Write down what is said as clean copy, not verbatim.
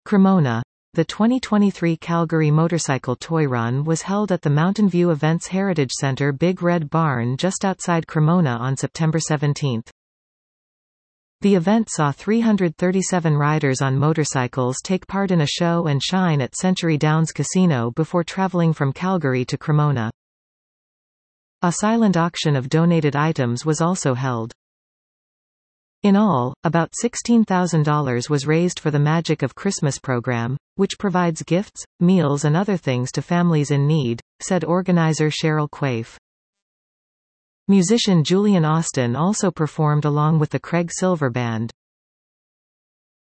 Cremona. The 2023 Calgary Motorcycle Toy Run was held at the Mountain View Events Heritage Center Big Red Barn just outside Cremona on September 17. The event saw 337 riders on motorcycles take part in a show and shine at Century Downs Casino before traveling from Calgary to Cremona. A silent auction of donated items was also held. In all, about $16,000 was raised for the Magic of Christmas program, which provides gifts, meals and other things to families in need, said organizer Cheryl Quaife. Musician Julian Austin also performed along with the Craig Silver Band.